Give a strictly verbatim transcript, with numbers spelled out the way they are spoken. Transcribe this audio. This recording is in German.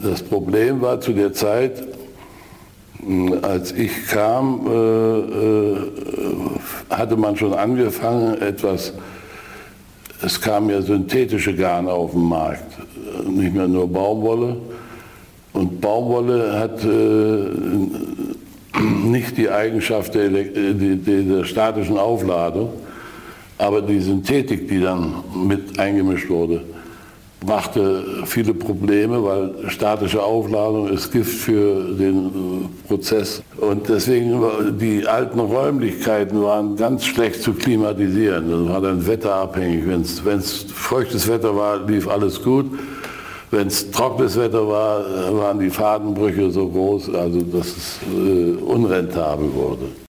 Das Problem war zu der Zeit, als ich kam, hatte man schon angefangen, etwas, es kamen ja synthetische Garne auf den Markt, nicht mehr nur Baumwolle. Und Baumwolle hat nicht die Eigenschaft der, der statischen Aufladung, aber die Synthetik, die dann mit eingemischt wurde, brachte viele Probleme, weil statische Aufladung ist Gift für den Prozess. Und deswegen, die alten Räumlichkeiten waren ganz schlecht zu klimatisieren. Das war dann wetterabhängig. Wenn es feuchtes Wetter war, lief alles gut. Wenn es trockenes Wetter war, waren die Fadenbrüche so groß, also dass es äh, unrentabel wurde.